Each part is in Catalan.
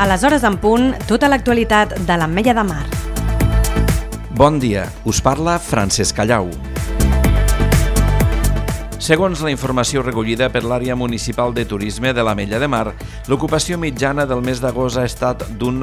A les hores en punt, tota l'actualitat de l'Ametlla de Mar. Bon dia, us parla Francesc Callau. Segons la informació recollida per l'àrea municipal de turisme de l'Ametlla de Mar, l'ocupació mitjana del mes d'agost ha estat d'un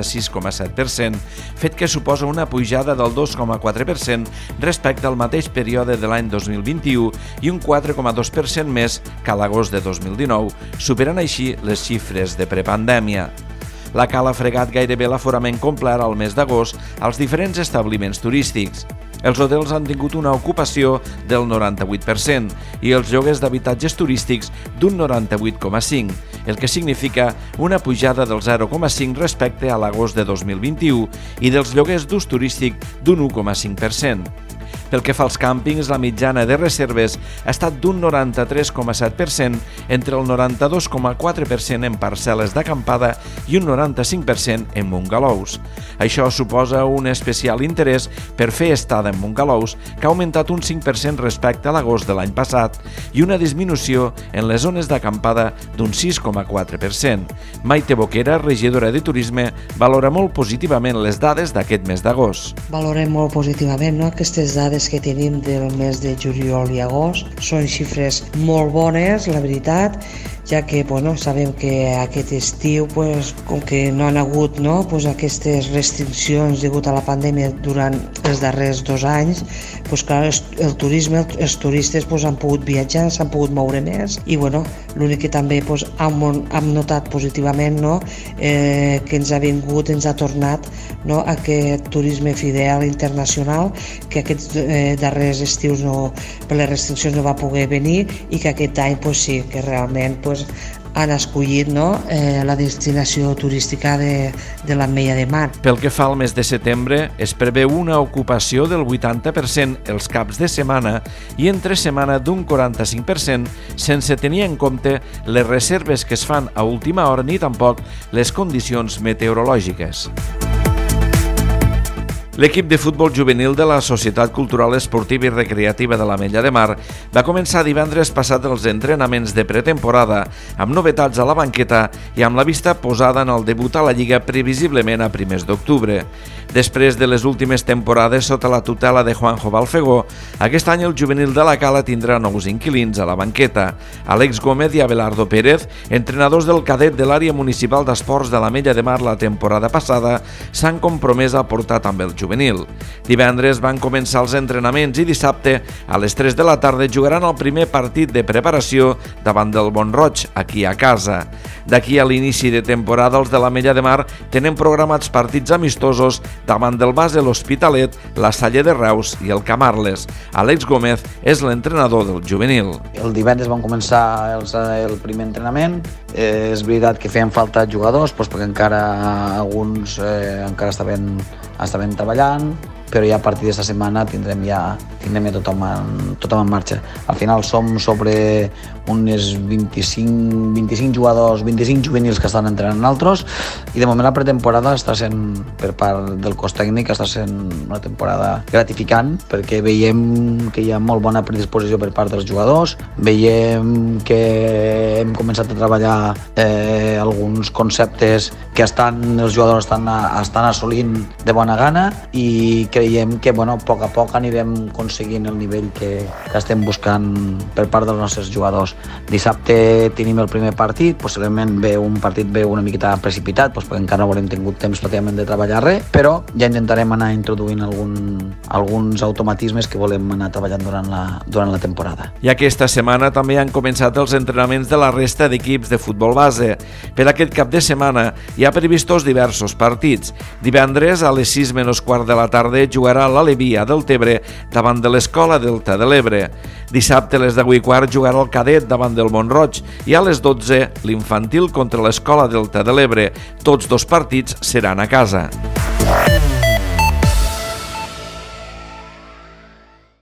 96,7%, fet que suposa una pujada del 2,4% respecte al mateix període de l'any 2021 i un 4,2% més que a l'agost de 2019, superant així les xifres de prepandèmia. La Cala ha fregat gairebé l'aforament complet al mes d'agost als diferents establiments turístics. Els hotels han tingut una ocupació del 98% i els lloguers d'habitatges turístics d'un 98,5%, el que significa una pujada del 0,5% respecte a l'agost de 2021 i dels lloguers d'ús turístic d'un 1,5%. Pel que fa als càmpings, la mitjana de reserves ha estat d'un 93,7% entre el 92,4% en parcel·les d'acampada i un 95% en bungalows. Això suposa un especial interès per fer estada en bungalows, que ha augmentat un 5% respecte a l'agost de l'any passat i una disminució en les zones d'acampada d'un 6,4%. Maite Boquera, regidora de Turisme, valora molt positivament les dades d'aquest mes d'agost. Valorem molt positivament, no? Aquestes dades que tenim del mes de juliol i agost són xifres molt bones, la veritat, ja que sabem que aquest estiu, com que no han hagut aquestes restriccions degut a la pandèmia durant els darrers 2 anys, clar, el turisme, els turistes han pogut viatjar, s'han pogut moure més i l'únic que també hem notat positivament que ens ha tornat aquest turisme fidel internacional que aquests darrers estius per les restriccions no va poder venir i que aquest any sí, que realment han escollit la destinació turística de l'Ametlla de Mar. Pel que fa al mes de setembre, es preveu una ocupació del 80% els caps de setmana i entre setmana d'un 45%, sense tenir en compte les reserves que es fan a última hora ni tampoc les condicions meteorològiques. L'equip de futbol juvenil de la Societat Cultural Esportiva i Recreativa de l'Ametlla de Mar va començar divendres passat els entrenaments de pretemporada, amb novetats a la banqueta i amb la vista posada en el debut a la Lliga previsiblement a primers d'octubre. Després de les últimes temporades sota la tutela de Juanjo Balfegó, aquest any el juvenil de la Cala tindrà nous inquilins a la banqueta. Àlex Gómez i Abelardo Pérez, entrenadors del cadet de l'àrea municipal d'esports de l'Ametlla de Mar la temporada passada, s'han compromès a portar també el juvenil. Divendres van començar els entrenaments i dissabte a les 3 de la tarda jugaran el primer partit de preparació davant del Mont-roig, aquí a casa. D'aquí a l'inici de temporada, els de l'Ametlla de Mar tenen programats partits amistosos davant del Base l'Hospitalet, la Salle de Reus i el Camarles. Àlex Gómez és l'entrenador del juvenil. El divendres van començar el primer entrenament. És veritat que feien falta jugadors perquè encara alguns encara estaven treballant, però ja a partir d'esta setmana tindrem ja tothom en marxa. Al final som sobre unes 25 jugadors, 25 juvenils que estan entrenant en altres i de moment la pretemporada està sent, per part del cos tècnic, està sent una temporada gratificant perquè veiem que hi ha molt bona predisposició per part dels jugadors, veiem que hem començat a treballar alguns conceptes que els jugadors estan assolint de bona gana i creiem que a poc a poc anirem aconseguint el nivell que estem buscant per part dels nostres jugadors. Dissabte tenim el primer partit, possiblement un partit una miqueta precipitat, perquè encara no haurem tingut temps pràcticament de treballar res, però ja intentarem anar introduint alguns automatismes que volem anar treballant durant la temporada. I aquesta setmana també han començat els entrenaments de la resta d'equips de futbol base. Per aquest cap de setmana hi ha previstos diversos partits. Divendres a les 6 menys quart de la tarda jugarà l'Alevia del Tebre davant de l'Escola Delta de l'Ebre. Dissabte a les 10:15 jugarà el Cadet davant del Mont-roig i a les 12 l'Infantil contra l'Escola Delta de l'Ebre. Tots 2 partits seran a casa.